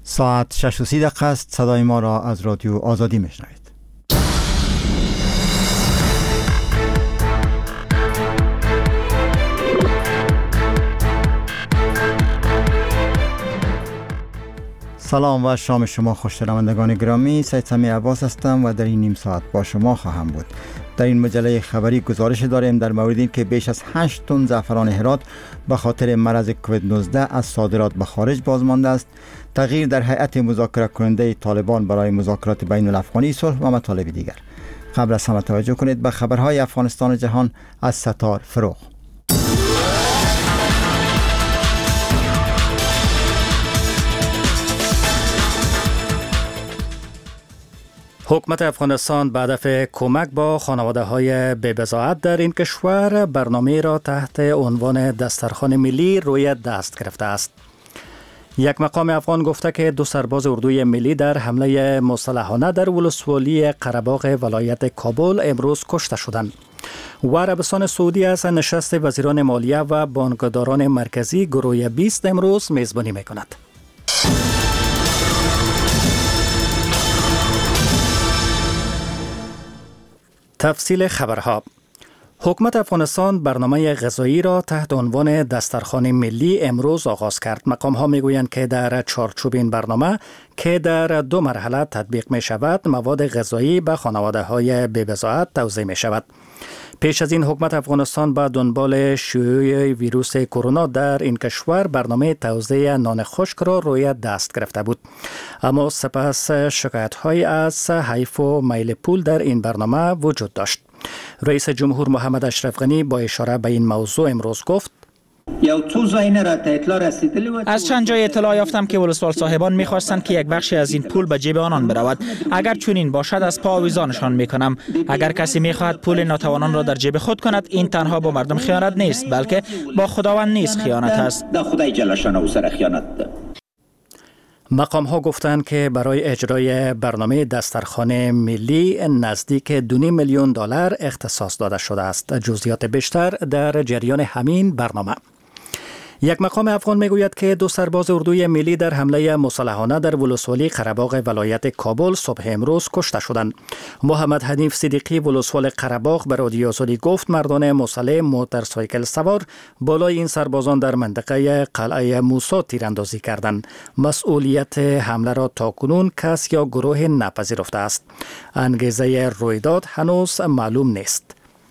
ساعت 6:30 است. صدای ما را از رادیو آزادی میشنوید. سلام و شام شما خوش شنوندگان گرامی. سید سمی عباس هستم و در این نیم ساعت با شما خواهم بود. در این مجله خبری گزارش داریم در مورد این که بیش از 8 تن زعفران هرات به خاطر مرض کووید 19 از صادرات به خارج بازمانده است. تغییر در هیئت مذاکره کننده طالبان برای مذاکرات بین الافغانی صلح و مطالب دیگر. قبل از همه توجه کنید به خبرهای افغانستان و جهان از ستار فروغ. حکومت افغانستان به هدف کمک با خانواده‌های بی‌بضاعت در این کشور برنامه را تحت عنوان دسترخوان ملی روی دست گرفته است. یک مقام افغان گفته که 2 سرباز اردوی ملی در حمله مسلحانه در ولسوالی قره‌باغ ولایت کابل امروز کشته شدند. و عربستان سعودی از نشست وزیران مالیه و بانکداران مرکزی گروه 20 امروز میزبانی می‌کند. تفصیل خبرها. حکومت افغانستان برنامه غذایی را تحت عنوان دسترخوان ملی امروز آغاز کرد. مقام‌ها میگویند که در چارچوب این برنامه که در 2 مرحله تطبیق می شود، مواد غذایی به خانواده‌های بی‌بضاعت توزیع می شود. پیش از این حکومت افغانستان به دنبال شیوع ویروس کرونا در این کشور برنامه توزیع نان خشک را روی دست گرفته بود. اما سپس شکایت‌های از حیف و میل پول در این برنامه وجود داشت. رئیس جمهور محمد اشرف غنی با اشاره به این موضوع امروز گفت: از چند جای اطلاع یافتم که ولسوال صاحبان می‌خواستند که یک بخشی از این پول به جیب آنان برود. اگر چنین باشد از پا آویزانشان می‌کنم. اگر کسی می‌خواهد پول ناتوانان را در جیب خود کند، این تنها با مردم خیانت نیست، بلکه با خداوند نیز خیانت است. مقام ها گفتند که برای اجرای برنامه دسترخوان ملی نزدیک 2.5 میلیون دلار اختصاص داده شده است. جزئیات بیشتر در جریان همین برنامه. یک مقام افغان میگوید که 2 سرباز اردوی ملی در حمله مسلحانه در ولسوالی قره‌باغ ولایت کابل صبح امروز کشته شدند. محمد حنیف صدیقی ولسوال قره‌باغ به رادیو آزادی گفت مردان مسلح موتورسایکل سوار بالای این سربازان در منطقه قلعه موسی تیراندازی کردند. مسئولیت حمله را تاکنون کس یا گروه نپذیرفته است. انگیزه رویداد هنوز معلوم نیست.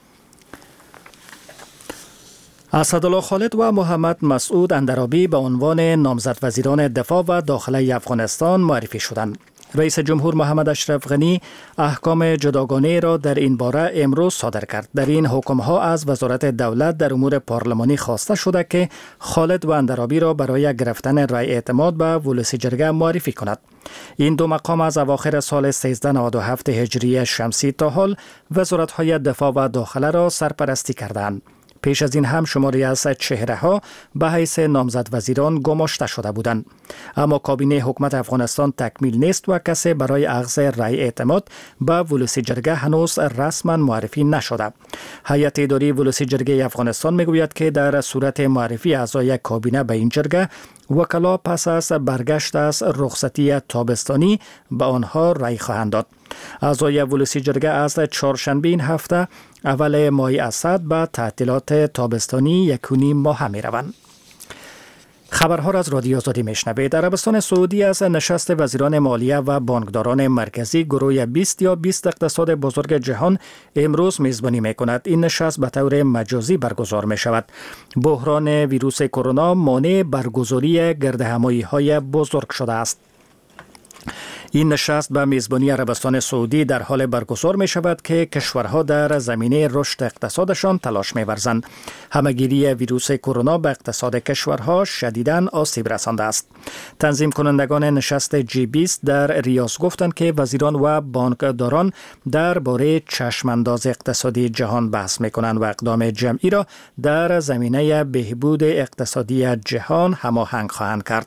اسدالله خالد و محمد مسعود اندرابی به عنوان نامزد وزیران دفاع و داخله افغانستان معرفی شدند. رئیس جمهور محمد اشرف غنی احکام جداگانه را در این باره امروز صادر کرد. در این حکم‌ها از وزارت دولت در امور پارلمانی خواسته شده که خالد و اندرابی را برای گرفتن رأی اعتماد به ولسی جرگه معرفی کند. این 2 مقام از اواخر سال 1397 هجری شمسی تا حال وزارت‌های دفاع و داخله را سرپرستی کردند. پیش از این هم شماری از چهره‌ها به حیث نامزد وزیران گماشته شده بودند. اما کابینه حکومت افغانستان تکمیل نیست و کسی برای اخذ رأی اعتماد به ولسی جرگه هنوز رسما معرفی نشده. هیئت اداری ولسی جرگه افغانستان میگوید که در صورت معرفی اعضای کابینه به این جرگه، وکلا پس از برگشت از رخصتی تابستانی به آنها رأی خواهند داد. اعضای ولسی جرگه از چهارشنبه این هفته اول ماه اسد به تعطیلات تابستانی 1.5 ماه می روند. خبرها را از رادیو آزادی میشنوید. عربستان سعودی از نشست وزیران مالیه و بانکداران مرکزی گروه 20 یا 20 اقتصاد بزرگ جهان امروز میزبانی میکند. این نشست به طور مجازی برگزار می شود. بحران ویروس کرونا مانع برگزاری گردهمایی‌های بزرگ شده است. این نشست به میزبانی عربستان سعودی در حال برگزار می شود که کشورها در زمینه رشد اقتصادشان تلاش می ورزند. همه‌گیری ویروس کرونا به اقتصاد کشورها شدیداً آسیب رسانده است. تنظیم کنندگان نشست G20 در ریاض گفتند که وزیران و بانکداران درباره چشمانداز اقتصادی جهان بحث می کنند و اقدام جمعی را در زمینه بهبود اقتصادی جهان هماهنگ خواهند کرد.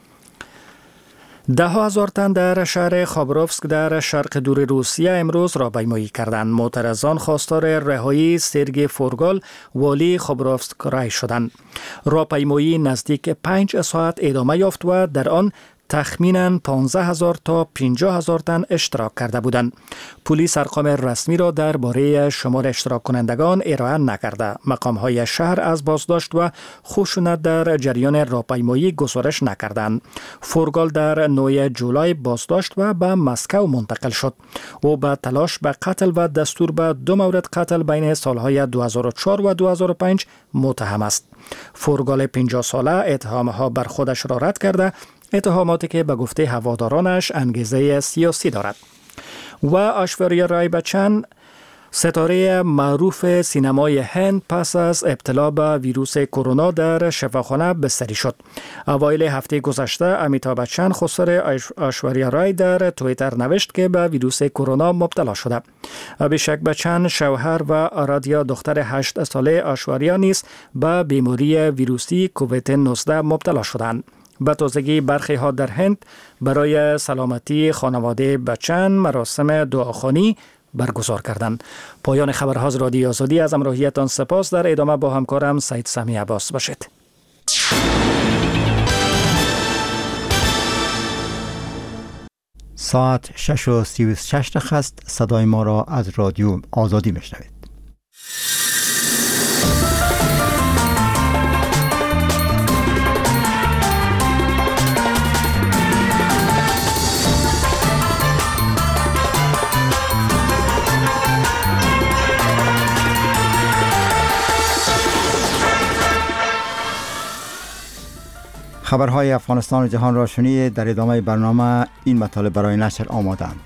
10,000 تن در شهر خابروفسک در شرق دور روسیه امروز راهپیمایی کردند. معترضان خواستار رهایی سرگئی فورگال والی خابروفسک رای شدند. راهپیمایی نزدیک 5 ساعت ادامه یافت و در آن تخمیناً 15,000 تا 50,000 تن اشتراک کرده بودند. پلیس ارقام رسمی را درباره شمار اشتراک کنندگان ارائه نکرده. مقام‌های شهر از بازداشت و خشونت در جریان راهپیمایی گزارش نکردند. فورگال در 9 جولای بازداشت و به مسکو منتقل شد. او به تلاش به قتل و دستور به 2 مورد قتل بین سالهای 2004 و 2005 متهم است. فورگال 50 ساله اتهامها بر خودش را رد کرده، اتهاماتی که به گفته هوادارانش انگیزه سیاسی دارد. و ایشوریا رای بچن، ستاره معروف سینمای هند، پس از ابتلا به ویروس کرونا در شفاخانه بستری شد. اوایل هفته گذشته امیتابh بچن خسر ایشوریا رای در توییتر نوشت که به ویروس کرونا مبتلا شده. ابھیشک بچن شوهر و آرادیا دختر 8 ساله ایشوریا نیز به بیماری ویروسی کووید 19 مبتلا شدند. به تازگی برخی ها در هند برای سلامتی خانواده بچن مراسم دعاخوانی برگزار کردند. پایان خبرها از رادیو آزادی. از همراهیتان سپاس. در ادامه با همکارم سعید سمی عباس باشید. ساعت 6:36 است. صدای ما را از رادیو آزادی میشنوید. خبرهای افغانستان و جهان را شنید. در ادامه برنامه این مطالب برای نشر آمادند.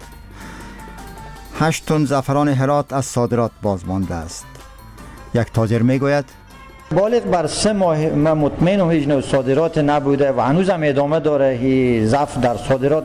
8 تن زعفران هرات از صادرات بازمانده است. یک تاجر میگوید بالغ بر 3 ماه من مطمئنم هیچ نوع صادرات نبوده و هنوز هم ادامه داره این ضعف در صادرات.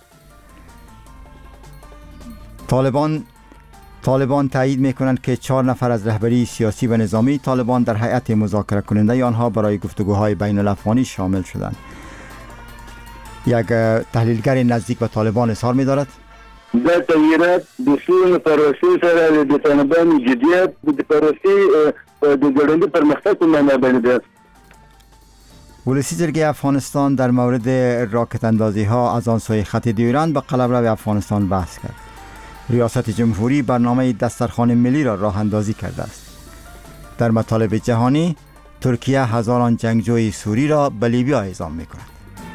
طالبان تایید میکنند که 4 نفر از رهبری سیاسی و نظامی طالبان در هیئت مذاکره کننده آنها برای گفتگوهای بین الافغانی شامل شدند. یک تحلیلگر نزدیک به طالبان اظهار می‌دارد دا تغییرات د سیمې پروسې سره د طالبانو جدیت د پروسې د ګډوډۍ پرمختګ په معنا باندې ده. ولسی جرگه افغانستان در مورد راکت اندازی ها از آن سوی خط دیورند به قلمرو افغانستان بحث کرد. ریاست جمهوری برنامه دسترخوان ملی را راه اندازی کرده است. در مطالب جهانی ترکیه هزاران جنگجوی سوری را به لیبیا اعزام می‌کند.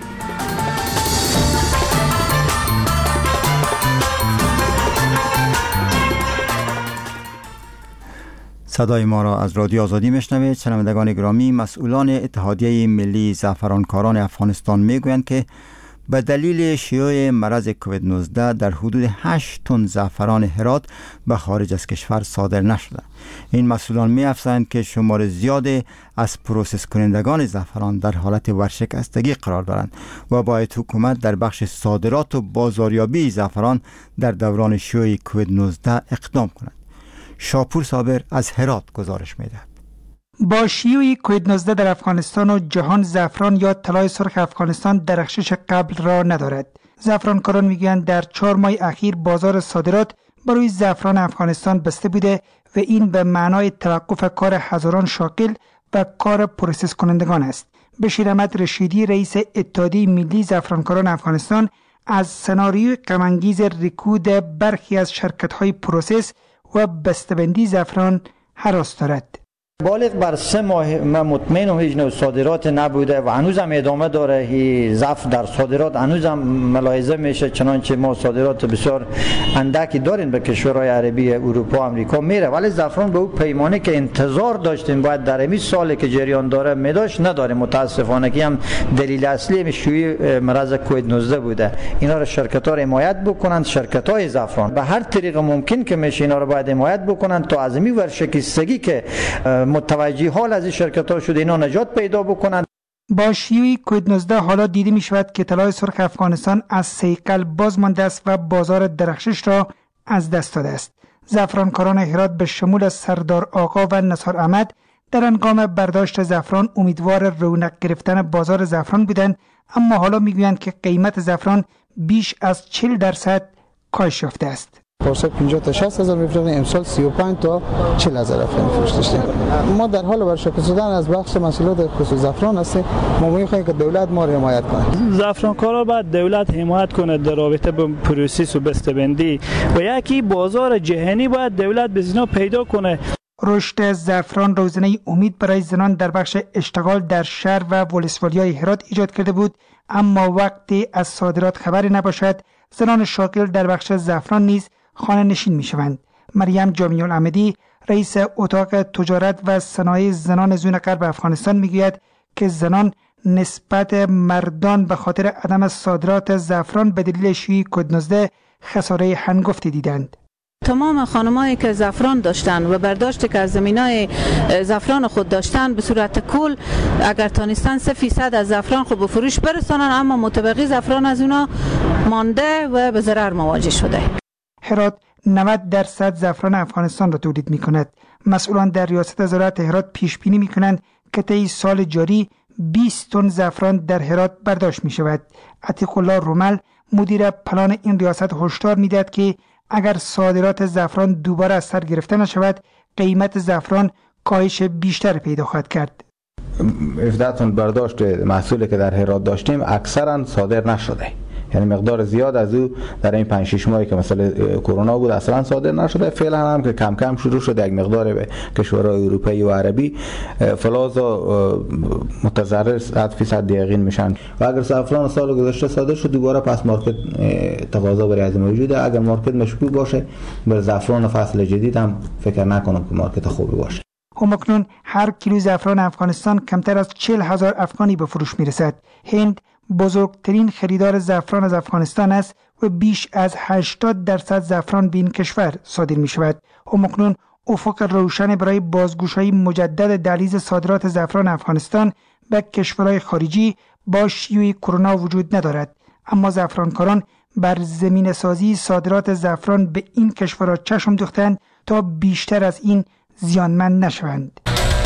صدای ما را از رادیو آزادی میشنوید. شنوندگان گرامی، مسئولان اتحادیه ملی زعفرانکاران افغانستان میگویند که به دلیل شیوع مرض کووید 19 در حدود 8 تن زعفران هرات به خارج از کشور صادر نشده. این مسئولان می‌افزایند که شمار زیادی از پروسس کنندگان زعفران در حالت ورشکستگی قرار دارند و باید حکومت در بخش صادرات و بازاریابی زعفران در دوران شیوع کووید 19 اقدام کند. شاپور صابر از هرات گزارش می‌دهد. با شیوع کووید 19 در افغانستان و جهان، زعفران یا طلای سرخ افغانستان درخشش قبل را ندارد. زعفرانکاران میگویند در 4 ماه اخیر بازار صادرات برای زعفران افغانستان بسته بوده و این به معنای توقف کار هزاران شاغل و کار پروسس کنندگان است. بشیر احمد رشیدی، رئیس اتحادیه ملی زعفرانکاران افغانستان، از سناریوی غم‌انگیز رکود برخی از شرکت‌های پروسس و بسته‌بندی زعفران هراس دارد. بالغ بر 3 ماه من مطمئنم هیچ نوع صادرات نبوده و هنوز هم ادامه داره این ضعف در صادرات. هنوز هم ملاحظه میشه چنانچه ما صادرات بسیار اندکی داریم به کشورهای عربی، اروپا، آمریکا میره، ولی زعفران به اون پیمانه که انتظار داشتیم باید در این سالی که جریان داره میداشت نداره. متاسفانه که هم دلیل اصلی شیوع مرض کووید 19 بوده. اینا رو شرکت‌ها حمایت بکنند، شرکت‌های زعفران به هر طریق ممکن که میشه اینا رو باید حمایت بکنند تا از این ورشکستگی که متوجه حال از این شرکت‌ها شده اینا نجات پیدا بکنند. با شیوع کووید 19 حالا دیده می شود که طلای سرخ افغانستان از صیقل باز مانده است و بازار درخشش را از دست داده است. زعفرانکاران هرات به شمول سردار آقا و نثار احمد در هنگام برداشت زعفران امیدوار رونق گرفتن بازار زعفران بودند، اما حالا میگویند که قیمت زعفران بیش از 40% کاهش یافته است. پارسال 50 تا 60 هزار میفروختیم، امسال 35 تا 40 هزار افغانی داشتیم. ما در حال برشکست شدن از بخش مسئولات خصوص زعفران هستیم. ما می‌خوایم که دولت ما را حمایت کنه. زعفرانکارا باید دولت حمایت کنه در رابطه با پروسس و بسته‌بندی و یکی بازار جهانی باید دولت به اینا پیدا کنه. رشد زعفران روزنه امید برای زنان در بخش اشتغال در شهر و ولسوالیای هرات ایجاد کرده بود، اما وقتی از صادرات خبری نباشد زنان شاغل در بخش زعفران نیز خانه نشین می شوند. مریم جامی العمدی رئیس اتاق تجارت و صنایع زنان زون غرب افغانستان میگوید که زنان نسبت مردان به خاطر عدم صادرات زعفران به دلیل شیوع کووید 19 خساره هنگفتی دیدند. تمام خانمایی که زعفران داشتن و برداشتی که از زمینای زعفران خود داشتن به صورت کل اگر تانستن 3% از زعفران خود به فروش برسانن، اما متبقی زعفران از اونا مانده و به ضرر مواجه شده. هرات 90% زعفران افغانستان را تولید می کند. مسئولان در ریاست زراعت هرات پیش بینی می کنند که طی سال جاری 20 تن زعفران در هرات برداشت می شود. عتیق الله رومل مدیر پلان این ریاست هشدار می دهد که اگر صادرات زعفران دوباره از سر گرفته نشود قیمت زعفران کاهش بیشتر پیدا خواهد کرد. 17 تن برداشت محصولی که در هرات داشتیم اکثرا صادر نشده، یعنی مقدار زیاد از او در این 5-6 ماهی که مثلا کرونا بود اصلا صادر نشده. فعلا هم که کم کم شروع شده یک مقدار به کشورهای اروپایی و عربی فلازا متضرر 100% یقین میشن و اگر زعفران سال گذشته صادر شد دوباره پس مارکت تقاضا برای از موجوده. اگر مارکت مشکوک باشه بر زعفران فصل جدید هم فکر نکنم که مارکت خوبی باشه. همکنون هر کیلو زعفران افغانستان کمتر از 40,000 افغانی به فروش میرسد. هند بزرگترین خریدار زعفران از افغانستان است و بیش از 80% زعفران به این کشور صادر می شود. همکنون افق روشن برای بازگشایی مجدد دهلیز صادرات زعفران افغانستان به کشورهای خارجی با شیوع کرونا وجود ندارد، اما زعفرانکاران بر زمین سازی صادرات زعفران به این کشورها چشم دوختند تا بیشتر از این زیانمند نشوند.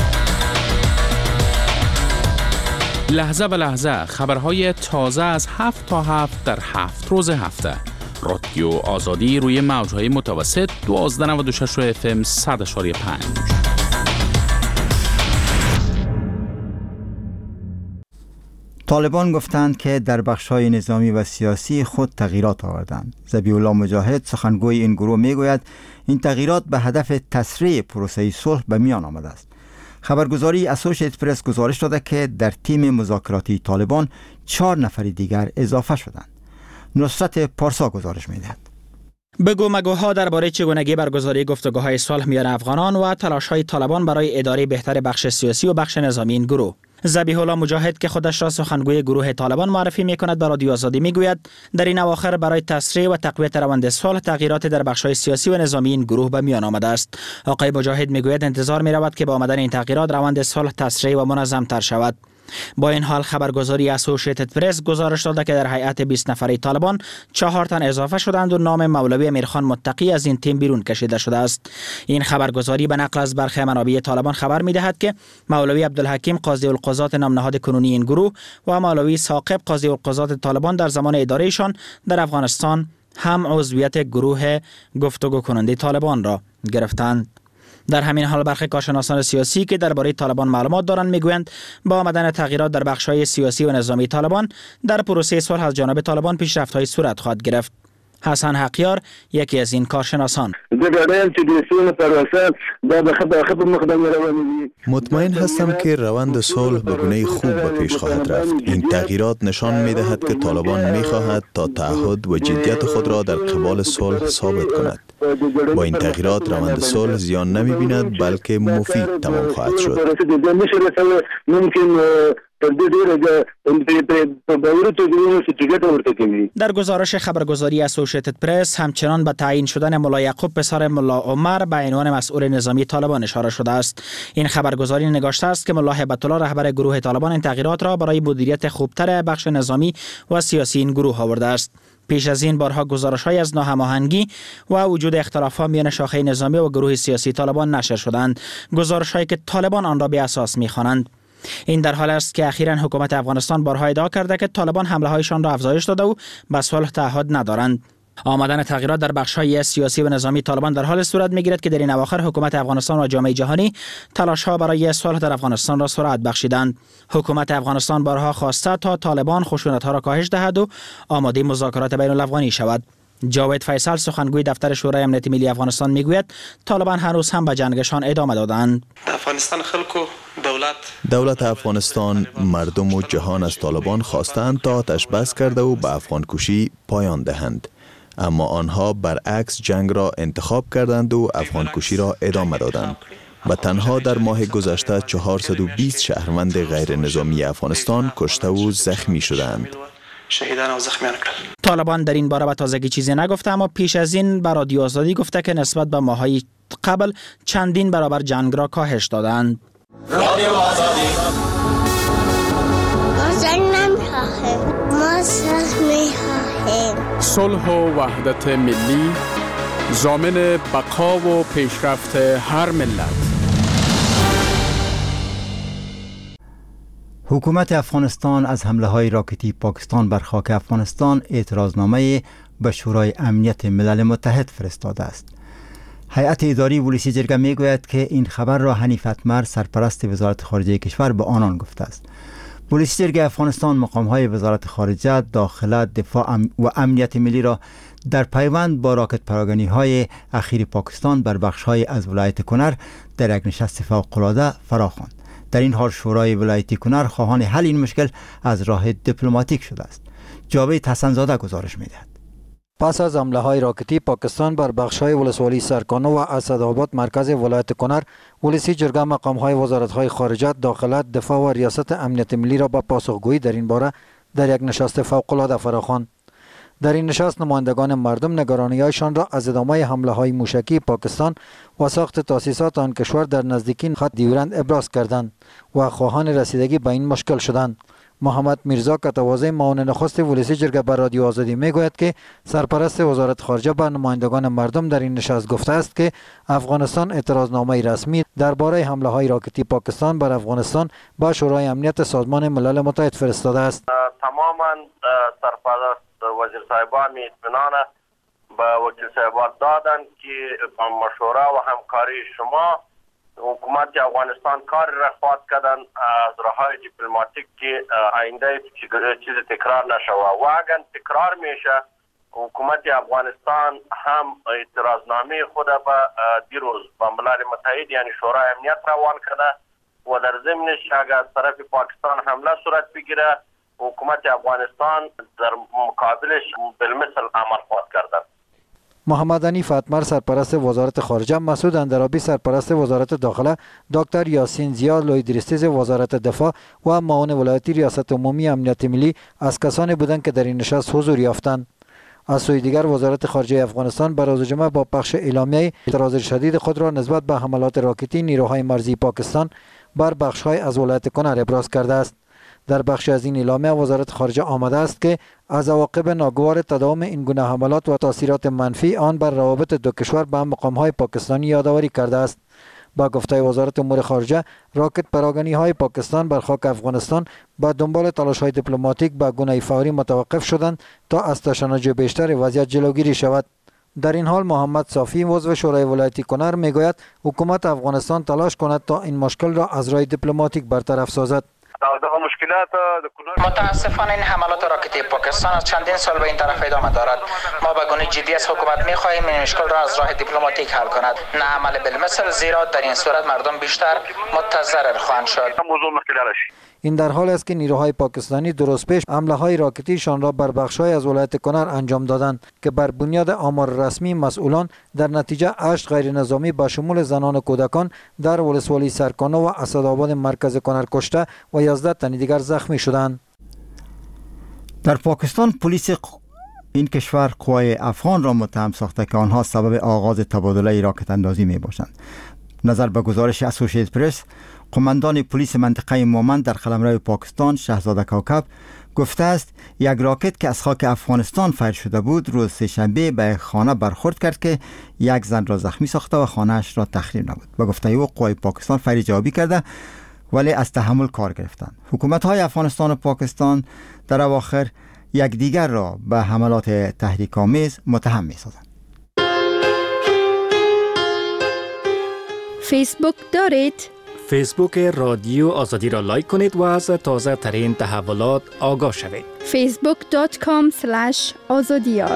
لحظه به لحظه خبرهای تازه از 7 تا 7 در 7 روز هفته. رادیو آزادی روی موجهای متوسط 1296 FM 100.5. طالبان گفتند که در بخش‌های نظامی و سیاسی خود تغییرات آوردند. ذبیح الله مجاهد سخنگوی این گروه میگوید این تغییرات به هدف تسریع پروسه صلح به میان آمده است. خبرگزاری اسوشییتد پرس گزارش داده که در تیم مذاکراتی طالبان 4 نفر دیگر اضافه شدند. نصرت پارسا گزارش می‌دهد. بگو مگوها درباره چگونگی برگزاری گفتگوهای صلح میان افغانان و تلاش‌های طالبان برای اداره بهتر بخش سیاسی و بخش نظامی این گروه. ذبیح الله مجاهد که خودش را سخنگوی گروه طالبان معرفی می‌کند به رادیو آزادی میگوید در این اواخر برای تسریع و تقویت روند صلح تغییرات در بخش‌های سیاسی و نظامی این گروه به میان آمده است. آقای مجاهد میگوید انتظار می‌رود که با آمدن این تغییرات روند صلح تسریع و منظم‌تر شود. با این حال خبرگزاری اسوشییتد پرس گزارش داده که در هیئت 20 نفره طالبان 4 تن اضافه شدند و نام مولوی امیرخان متقی از این تیم بیرون کشیده شده است. این خبرگزاری به نقل از برخی منابع طالبان خبر می‌دهد که مولوی عبدالحکیم قاضی القضات نام نهاد کنونی این گروه و مولوی ثاقب قاضی القضات طالبان در زمان ادارهشان در افغانستان هم عضویت گروه گفتگو کننده طالبان را گرفتند. در همین حال برخی کارشناسان سیاسی که درباره طالبان معلومات دارند میگویند با آمدن تغییرات در بخش‌های سیاسی و نظامی طالبان در پروسه صلح از جانب طالبان پیشرفت‌های صورت خواهد گرفت. حسن حقیار یکی از این کارشناسان: مطمئن هستم که روند صلح به گونه خوب به پیش خواهد رفت. این تغییرات نشان می‌دهد که طالبان می‌خواهد تا تعهد و جدیت خود را در قبال صلح ثابت کند. با این تغییرات روند صلح زیان نمی‌بیند بلکه مفید تمام خواهد شد. در گزارش خبرگزاری اسوشییتد پرس همچنان به تعیین شدن ملا یعقوب پسر ملا عمر به عنوان مسئول نظامی طالبان اشاره شده است. این خبرگزاری نگاشته است که ملا هیبت الله رهبر گروه طالبان این تغییرات را برای مدیریت خوبتر بخش نظامی و سیاسی این گروه آورده است. پیش از این بارها گزارش‌های از ناهماهنگی و وجود اختلافات میان شاخه نظامی و گروه سیاسی طالبان نشر شدند، گزارش‌هایی که طالبان آن را بی اساس می‌خوانند. این در حال است که اخیراً حکومت افغانستان بارها ادعا کرده که طالبان حمله‌هایشان را افزایش داده و به صلح تعهد ندارند. آمدن تغییرات در بخش‌های سیاسی و نظامی طالبان در حال صورت می‌گیرد که در این اواخر حکومت افغانستان و جامعه جهانی تلاش‌ها برای صلح در افغانستان را سرعت بخشیدند. حکومت افغانستان بارها خواسته تا طالبان خشونت‌ها را کاهش دهد و آماده مذاکرات بین‌الافغانی شود. جاوید فیصل سخنگوی دفتر شورای امنیت ملی افغانستان میگوید طالبان هنوز هم به جنگشان ادامه دادند. افغانستان خلق و دولت افغانستان، مردم و جهان از طالبان خواستند تا آتش بس کرده و به افغان کشی پایان دهند، اما آنها برعکس جنگ را انتخاب کردند و افغان کشی را ادامه دادند و تنها در ماه گذشته 420 شهروند غیر نظامی افغانستان کشته و زخمی شدند. شهیدان و زخمیان کردند. طالبان در این باره به تازگی چیزی نگفته، اما پیش از این به رادیو آزادی گفته که نسبت به ماه‌های قبل چندین برابر جنگ را کاهش دادند. رادیو آزادی. ما جنگ نمی‌خواهیم، ما صلح می‌خواهیم. صلح و وحدت ملی ضامن بقا و پیشرفت هر ملت. حکومت افغانستان از حمله‌های راکتی پاکستان بر خاک افغانستان اعتراضنامه به شورای امنیت ملل متحد فرستاده است. هیئت اداری ولسی جرگه میگوید که این خبر را حنیف اتمر سرپرست وزارت خارجه کشور به آنان گفته است. ولسی جرگه افغانستان مقام‌های وزارت خارجه، داخله، دفاع و امنیت ملی را در پیوند با راکت پراگنی‌های اخیر پاکستان بر بخش‌های از ولایت کنر در یک نشست فوق‌العاده فراخواند. در این حال شورای ولایتی کنر خواهان حل این مشکل از راه دیپلماتیک شده است. جاوید حسن‌زاده گزارش می‌دهد. پس از حمله‌های راکتی پاکستان بر بخش‌های ولسوالی سرکانو و اسدآباد مرکز ولایت کنر، ولسی جرگه مقام‌های وزارت‌های خارجه، داخله، دفاع و ریاست امنیت ملی را به پاسخگویی در این باره در یک نشست فوق‌العاده فراخواند. در این نشست نمایندگان مردم نگرانی‌هایشان را از ادامه حمله‌های موشکی پاکستان و ساخت تاسیسات آن کشور در نزدیکی خط دیورند ابراز کردند و خواهان رسیدگی به این مشکل شدند. محمد میرزا کتوازی معاون نخست ولسی جرگه بر رادیو آزادی میگوید که سرپرست وزارت خارجه به نمایندگان مردم در این نشست گفته است که افغانستان اعتراضنامه رسمی درباره حمله‌های راکتی پاکستان بر افغانستان به شورای امنیت سازمان ملل متحد فرستاده است. تماما سرپرست وزیر صاحبان اطمینان به وکیل صاحبان دادند که با مشوره و همکاری شما حکومت افغانستان کار را خواهد کردن از راه‌های دیپلماتیک که آینده چیز تکرار نشه و اگر تکرار میشه حکومت افغانستان هم اعتراضنامه خود به دیروز با ملل متحد یعنی شورای امنیت روان کرده و در ضمنش اگر از طرف پاکستان حمله صورت بگیره حکومت افغانستان در مقابلش بالمثل عمل خواهد کردن. محمد حنیف اتمر سرپرست وزارت خارجه، مسعود اندرابی سرپرست وزارت داخله، دکتر یاسین زیا لویدریستیز وزارت دفاع و معاون ولایتی ریاست عمومی امنیت ملی از کسانی بودند که در این نشست حضور یافتند. از سوی دیگر وزارت خارجه افغانستان بر روز جمعه با پخش اعلامیه اعتراض شدید خود را نسبت به حملات راکتی نیروهای مرزی پاکستان بر بخش‌های از ولایت کنر ابراز کرده است. در بخش از این اعلامیه وزارت خارجه آمده است که از عواقب ناگوار تداوم این گونه حملات و تاثیرات منفی آن بر روابط دو کشور به مقام‌های پاکستانی یادآوری کرده است. با گفته وزارت امور خارجه، راکت پراگنی‌های پاکستان بر خاک افغانستان به دنبال تلاش‌های دیپلماتیک به گونه فوری متوقف شدند تا از تشنج بیشتر وضعیت جلوگیری شود. در این حال محمد صافی عضو شورای ولایتی کنر میگوید حکومت افغانستان تلاش کند تا این مشکل را از راه دیپلماتیک برطرف سازد. متاسفانه این حملات راکتی پاکستان از چندین سال به این طرف ادامه دارد. ما به گونه جدی از حکومت می‌خواهیم این مشکل را از راه دیپلماتیک حل کند، نه عمل بالمثل، زیرا در این صورت مردم بیشتر متضرر خواهند شد. این در حال است که نیروهای پاکستانی درست پیش حمله‌های راکتیشان را بر بخش‌های از ولایت کنر انجام دادند که بر بنیاد آمار رسمی مسئولان در نتیجه 8 غیر نظامی به شمول زنان و کودکان در ولسوالی سرکانو و اسدآباد مرکز کنر کشته و 11 تن دیگر زخمی شدند. در پاکستان پلیس این کشور قوای افغان را متهم ساخته که آنها سبب آغاز تبادله راکت اندازی می باشند. نظر به گزارش اسوسییتد پرس، قماندان پلیس منطقه مومند در قلمرو پاکستان شهزاده کوکب گفته است یک راکت که از خاک افغانستان فایر شده بود روز سه‌شنبه به خانه برخورد کرد که یک زن را زخمی ساخته و خانه‌اش را تخریب نمود. به گفته او قوای پاکستان فایر جوابی کرده ولی از تحمل کار گرفتند. حکومت‌های افغانستان و پاکستان در اواخر یکدیگر را به حملات تحریک‌آمیز متهم می‌سازند. فیسبوک دارید؟ فیسبوک رادیو آزادی را لایک کنید و از تازه ترین تحولات آگاه شوید. facebook.com/azadiyar.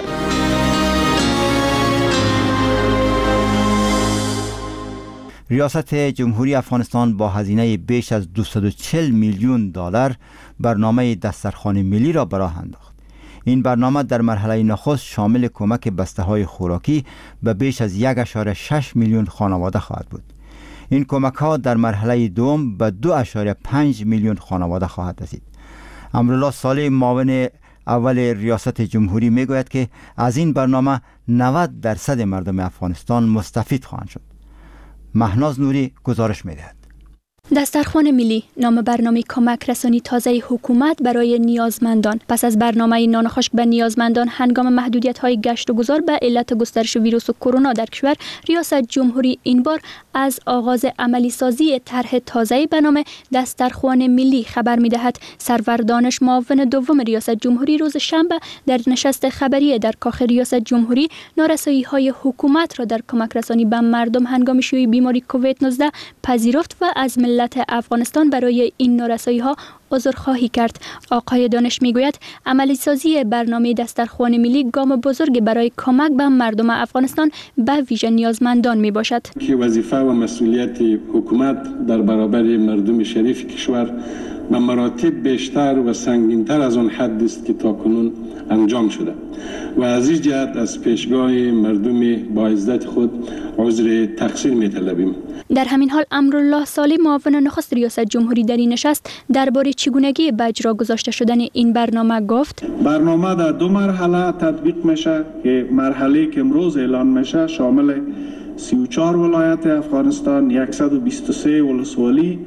ریاست جمهوری افغانستان با هزینه بیش از 240 میلیون دلار برنامه دسترخوان ملی را به راه انداخت. این برنامه در مرحله نخست شامل کمک بسته‌های خوراکی به بیش از 1.6 میلیون خانواده خواهد بود. این کمک‌ها در مرحله دوم به 2.5 میلیون خانواده خواهد رسید. امرالله صالح معاون اول ریاست جمهوری میگوید که از این برنامه 90% مردم افغانستان مستفید خواهند شد. مهناز نوری گزارش می‌دهد. دسترخوان ملی نام برنامه کمک رسانی تازه حکومت برای نیازمندان پس از برنامه نان خشک به نیازمندان هنگام محدودیت‌های گشت و گذار به علت گسترش ویروس کرونا در کشور، ریاست جمهوری این بار از آغاز عملی سازی طرح تازه به نام دسترخوان ملی خبر می‌دهد. سرور دانش معاون دوم ریاست جمهوری روز شنبه در نشست خبری در کاخ ریاست جمهوری نارسایی‌های حکومت را در کمک رسانی به مردم هنگام شیوع بیماری کووید 19 پذیرفت و از ملت افغانستان برای این نارسایی‌ها عذرخواهی کرد. آقای دانش میگوید عملی سازی برنامه دسترخوان ملی گام بزرگ برای کمک به مردم افغانستان به ویژه نیازمندان می باشد. که وظیفه و مسئولیت حکومت در برابر مردم شریف کشور به مراتب بیشتر و سنگین‌تر از آن حد است که تاکنون انجام شده و از این جهت از پیشگاه مردم با عزت خود عذر تقصیر می‌طلبیم. در همین حال امرالله صالح معاون نخست ریاست جمهوری در این نشست درباره چگونگی به اجرا گذاشته شدن این برنامه گفت: برنامه در 2 مرحله تطبیق میشه که مرحله که امروز اعلان میشه شامل 34 ولایت افغانستان، 123 ولسوالی،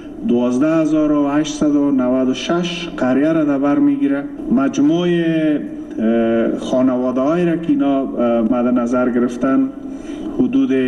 12896 قریه را در بر میگیره. مجموع خانواده هایی را که اینا مد نظر گرفتن حدود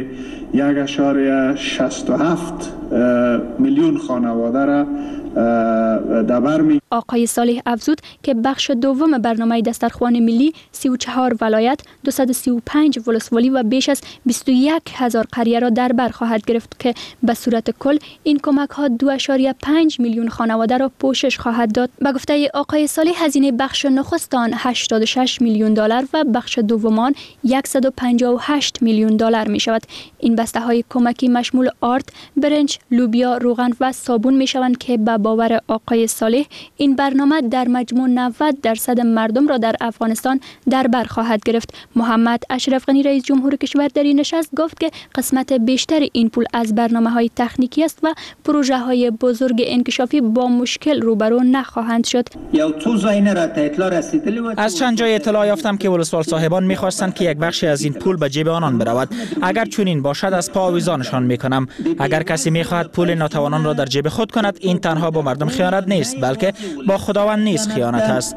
1.67 میلیون خانواده را در بر می. آقای صالح افزود که بخش دوم برنامه دسترخوان ملی 34 ولایت، 235 ولسوالی و بیش از 21,000 قریه را در بر خواهد گرفت که به صورت کل این کمک ها 2.5 میلیون خانواده را پوشش خواهد داد. به گفته آقای صالح هزینه بخش نخست آن 86 میلیون دلار و بخش دوم آن 158 میلیون دلار می شود. این بسته های کمکی مشمول آرد، برنج، لوبیا، روغن و صابون می شوند که به باور آقای صالح این برنامه در مجموع 90% مردم را در افغانستان در بر خواهد گرفت. محمد اشرف غنی رئیس جمهور کشور در این نشست گفت که قسمت بیشتر این پول از برنامه‌های تکنیکی است و پروژه‌های بزرگ انکشافی با مشکل روبرو نخواهند شد. از چند جای اطلاع یافتم که ولسوال صاحبان می‌خواستند که یک بخشی از این پول به جیب آنان برود. اگر چنین باشد از پا آویزانشان می‌کنم. اگر کسی می‌خواهد پول ناتوانان را در جیب خود کند، این تنها با مردم خیانت نیست بلکه با خداوند نیز خیانت است.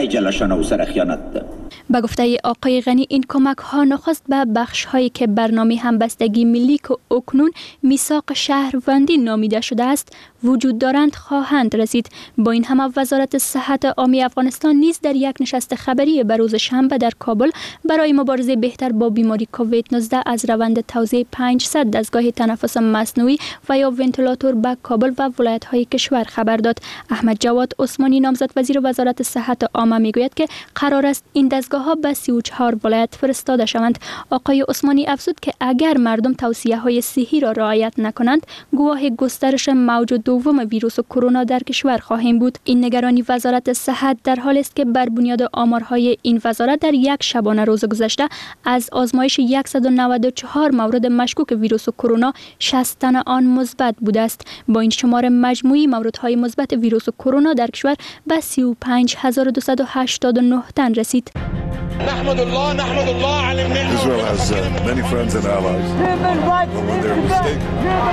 به گفته آقای غنی این کمک ها نخست به بخش هایی که برنامه همبستگی ملی که اکنون میثاق شهروندی نامیده شده است وجود دارند خواهند رسید. با این همه وزارت صحت عامی افغانستان نیز در یک نشست خبری به روز شنبه در کابل برای مبارزه بهتر با بیماری کووید 19 از روند توزیع 500 دستگاه تنفس مصنوعی و یا ونتیلاتور به کابل و ولایت های کشور خبر داد. احمد جواد عثمانی نامزد وزیر وزارت صحت عامه میگوید که قرار است این دستگاه ها به 34 ولایت فرستاده شوند. آقای عثمانی افزود که اگر مردم توصیه های صحی را رعایت نکنند گواه گسترش موج دوم ویروس کرونا در کشور خواهیم بود. این نگرانی وزارت صحت در حال است که بر بنیاد آمارهای این وزارت در یک شبانه روز گذشته از آزمایش 194 مورد مشکوک ویروس کرونا 60 تن آن مثبت بوده است. با این شمار مجموعی موردهای مثبت ویروس کرونا در کشور به 35289 تن رسید. نحمد الله على النعمة. Israel has many friends and allies. When they're mistaken.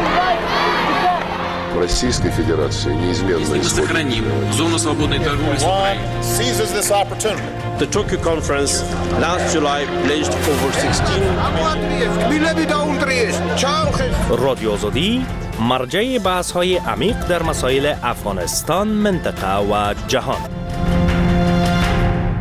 Российской Федерации неизменно сохраним зону свободной торговли с Украиной. Seizes this opportunity. The Tokyo conference last July pledged over 16 رادیو آزادی مرجع بحث‌های عمیق در مسائل افغانستان، منطقه و جهان.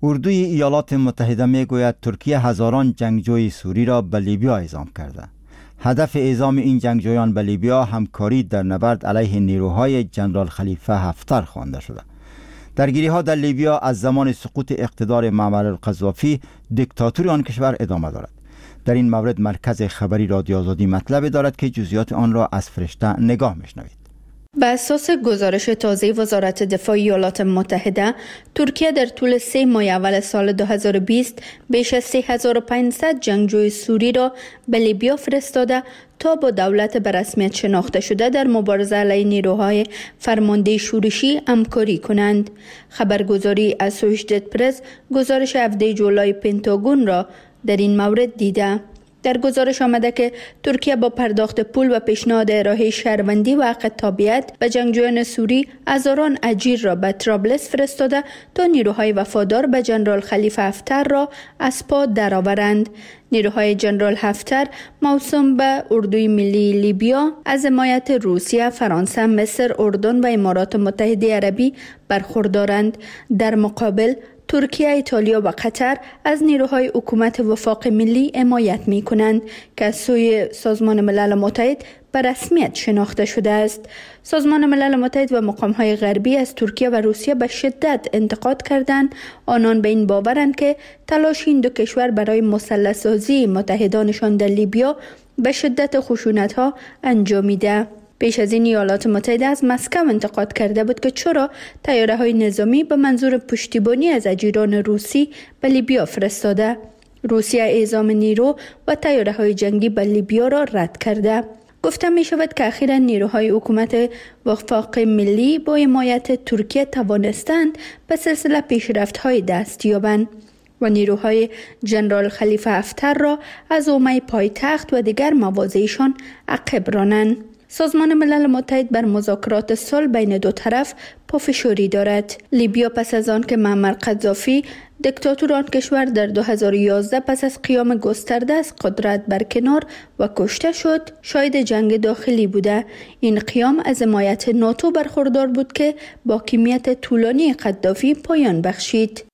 اردوی ایالات متحده می گوید ترکیه هزاران جنگجوی سوری را به لیبیا اعزام کرده. هدف اعزام این جنگجویان به لیبیا همکاری در نبرد علیه نیروهای جنرال خلیفه حفتر خوانده شده. درگیری ها در لیبیا از زمان سقوط اقتدار معمر القذافی دیکتاتوری آن کشور ادامه دارد. در این مورد مرکز خبری رادیو آزادی مطلبی دارد که جزئیات آن را از فرشته نگاه میشنوید. بر اساس گزارش تازه وزارت دفاع ایالات متحده، ترکیه در طول 3 ماه اول سال 2020 بیش از 3500 جنگجوی سوری را به لیبیا فرستاده تا با دولت به رسمیت شناخته شده در مبارزه علیه نیروهای فرمانده شورشی همکاری کنند. خبرگزاری اسوشیتد پرس گزارش هفته جولای پنتاگون را در این مورد دیده. در گزارش آمده که ترکیه با پرداخت پول و پیشنهاد ارائه شهروندی و حق تابعیت به جنگجویان سوری هزاران اجیر را به طرابلس فرستاده تا نیروهای وفادار به جنرال خلیفه حفتر را از پا درآورند. نیروهای جنرال حفتر موسوم به اردوی ملی لیبیا از حمایت روسیه، فرانسه، مصر، اردن و امارات متحده عربی برخوردارند. در مقابل ترکیه، ایتالیا و قطر از نیروهای حکومت وفاق ملی حمایت می کنند که از سوی سازمان ملل متحد به رسمیت شناخته شده است. سازمان ملل متحد و مقام‌های غربی از ترکیه و روسیه به شدت انتقاد کردند. آنان به این باورند که تلاش این دو کشور برای مسلح‌سازی متحدانشان در لیبیا به شدت خشونت‌ها انجامیده. پیش از این ایالات متحده از مسکو انتقاد کرده بود که چرا طیاره‌های نظامی به منظور پشتیبانی از اجیران روسی به لیبیا فرستاده. روسیه اعزام نیرو و طیاره‌های جنگی به لیبیا را رد کرده. گفته می شود که اخیراً نیروهای حکومت وفاق ملی با حمایت ترکیه توانستند به سلسله پیشرفت‌های دست یابند و نیروهای جنرال خلیفه حفتر را از حومه پایتخت و دیگر مواضعشان عقب رانند. سازمان ملل متحد بر مذاکرات صلح بین دو طرف پافشاری دارد. لیبیا پس از آن که معمر قذافی دیکتاتور آن کشور در 2011 پس از قیام گسترده از قدرت برکنار و کشته شد، شاهد جنگ داخلی بوده. این قیام از حمایت ناتو برخوردار بود که با حاکمیت طولانی قذافی پایان بخشید.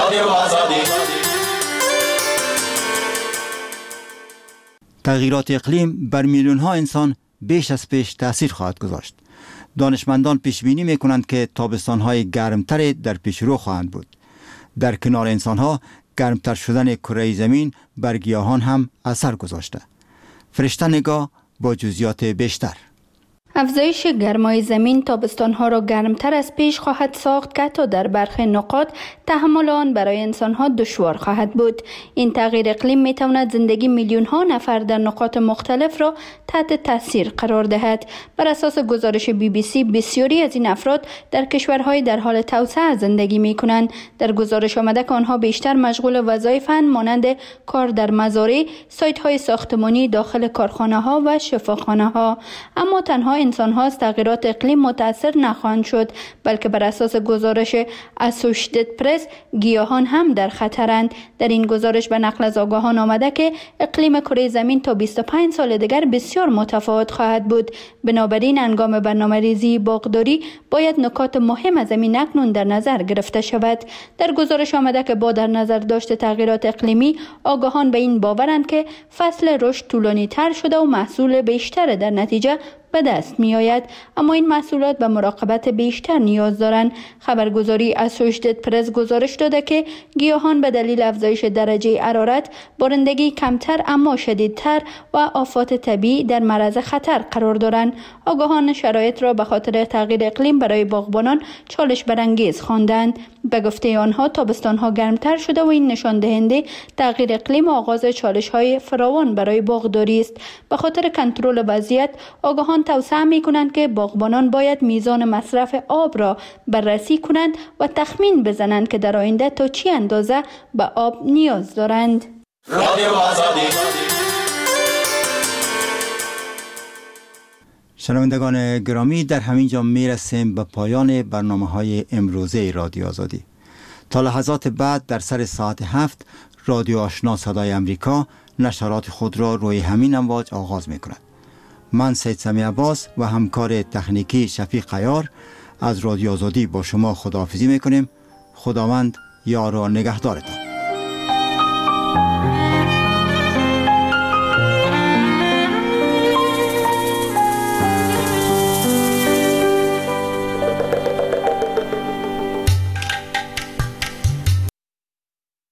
تغییرات اقلیم بر میلیون‌ها انسان بیش از پیش تأثیر خواهد گذاشت. دانشمندان پیش بینی می کنند که تابستان‌های گرمتر در پیش رو خواهند بود. در کنار انسان‌ها گرمتر شدن کره زمین بر گیاهان هم اثر گذاشته. فرشته نگاه با جزئیات بیشتر. افزایش گرمای زمین تابستانها را گرمتر از پیش خواهد ساخت که تا در برخی نقاط تحمل آن برای انسانها دشوار خواهد بود. این تغییر اقلیم می تواند زندگی میلیون ها نفر در نقاط مختلف را تحت تاثیر قرار دهد. بر اساس گزارش BBC بسیاری از این افراد در کشورهای در حال توسعه زندگی می کنند. در گزارش آمده که آنها بیشتر مشغول وظایفند مانند کار در مزارع، سایت های ساختمانی داخل کارخانه ها و شفاخانه ها. اما تنها انسان ها از تغییرات اقلیم متاثر نخواهند شد، بلکه بر اساس گزارش اسوشیتد پرس گیاهان هم در خطرند. در این گزارش به نقل از آگاهان آمده که اقلیم کره زمین تا 25 سال دیگر بسیار متفاوت خواهد بود. بنابراین هنگام برنامه‌ریزی باغداری باید نکات مهم از همین اکنون در نظر گرفته شود. در گزارش آمده که با در نظر داشت تغییرات اقلیمی، آگاهان به این باورند که فصل رشد طولانی تر شده و محصول بیشتر در نتیجه به دست می آید، اما این محصولات به مراقبت بیشتر نیاز دارند. خبرگزاری اسوشیتد پرس گزارش داده که گیاهان به دلیل افزایش درجه حرارت، بارندگی کمتر اما شدیدتر و آفات طبیعی در معرض خطر قرار دارند. آگاهان شرایط را به خاطر تغییر اقلیم برای باغبانان چالش برانگیز خواندند. به گفته آنها تابستانها گرمتر شده و این نشان دهنده تغییر اقلیم و آغاز چالش‌های فراوان برای باغداری است. به خاطر کنترل وضعیت، آگاهان توصیه می‌کنند که باغبانان باید میزان مصرف آب را بررسی کنند و تخمین بزنند که در آینده تا چه اندازه به آب نیاز دارند. شنوندگان گرامی، در همین جا میرسیم به پایان برنامه‌های امروزه رادیو آزادی. تا لحظات بعد در سر ساعت 7 رادیو آشنا صدای امریکا نشرات خود را روی همین امواج آغاز می‌کند. من سید سمی عباس و همکار تکنیکی شفیق قیار از رادیو آزادی با شما خداحافظی می‌کنیم. خداوند یار و نگهدارتان.